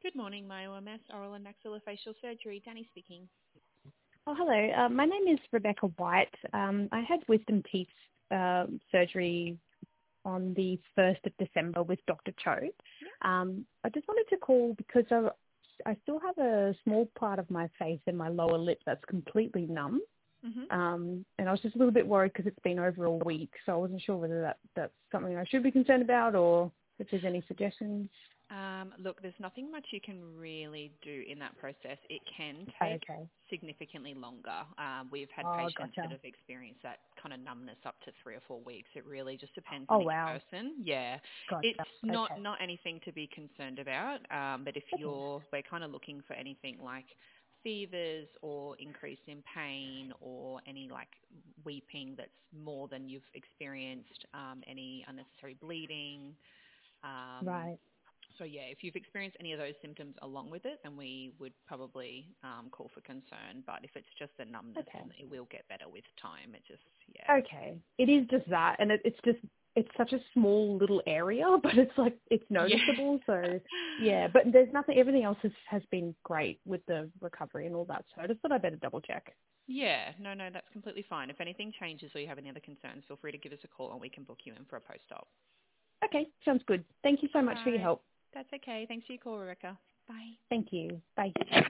Good morning, my OMS, oral and maxillofacial surgery. Danny speaking. Oh, hello. My name is Rebecca White. I had wisdom teeth surgery on the 1st of December with Dr. Cho. I just wanted to call because I still have a small part of my face and my lower lip that's completely numb. And I was just a little bit worried because it's been over a week, so I wasn't sure whether that's something I should be concerned about or if there's any suggestions. Look, there's nothing much you can really do in that process. It can take Okay. significantly longer. We've had Oh, patients that gotcha. have experienced that kind of numbness up to 3 or 4 weeks. It really just depends Oh, on each wow. person. Yeah, Gotcha. it's not Okay. anything to be concerned about. But if Okay. we're kind of looking for anything like fevers or increase in pain or any like weeping that's more than you've experienced, any unnecessary bleeding. Um, Right. so yeah, if you've experienced any of those symptoms along with it, then we would probably call for concern. But if it's just the numbness, Okay. then it will get better with time. It just, yeah. Okay. It is just that, and it's such a small little area, but it's Yeah. noticeable. So yeah, but there's nothing. Everything else has been great with the recovery and all that. So I just thought I better double check. Yeah, no, that's completely fine. If anything changes or you have any other concerns, feel free to give us a call and we can book you in for a post-op. Okay, sounds good. Thank you so All much for your right. help. That's okay. Thanks for your call, Rebecca. Bye. Thank you. Bye.